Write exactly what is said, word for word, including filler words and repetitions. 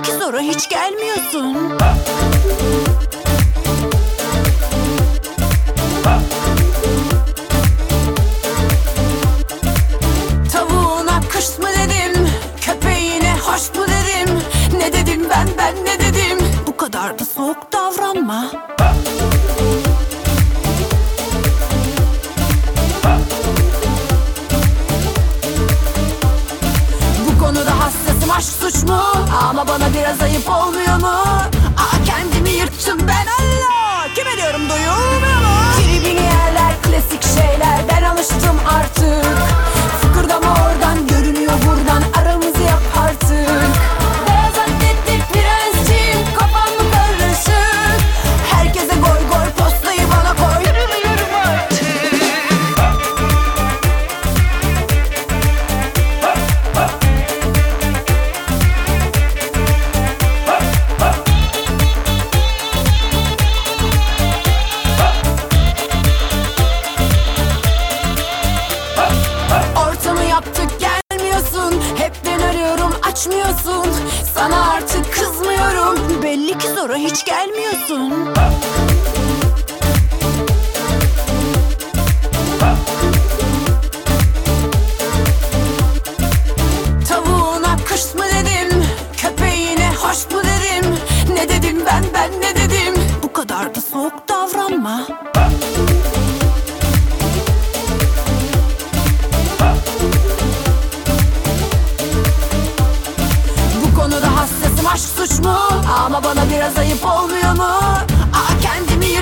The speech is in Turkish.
ki sonra hiç gelmiyorsun. Tavuğuna kış mı dedim, köpeğine hoş mu dedim. Ne dedim ben, ben ne dedim? Bu kadar da soğuk davranma. Bu konuda hassasım, aşk suç mu? Ama bana biraz ayıp olmuyor mu? Aa, kendimi yırttım ben, Allah! Kime diyorum, duyulmuyor mu? Tribini yerler, klasik şeyler, ben alıştım artık. Fıkırdama oradan, görünüyor buradan, aramızı yap artık. Beyaz atletli prensçiyim, kafam mı karışık? Herkese goy goy, postayı bana koy. Yürümüyorum artık. Ortamı yaptık, gelmiyorsun. Hep ben arıyorum, açmıyorsun. Sana artık kızmıyorum. Belli ki sonra hiç gelmiyorsun. Tavuğuna kış mı dedim, köpeğine hoş mu dedim. Ne dedim ben, ben ne dedim? Bu kadar da soğuk davranma. Bu konuda hassasım, aşk suç mu? Ama bana biraz ayıp olmuyor mu? Aa, kendimi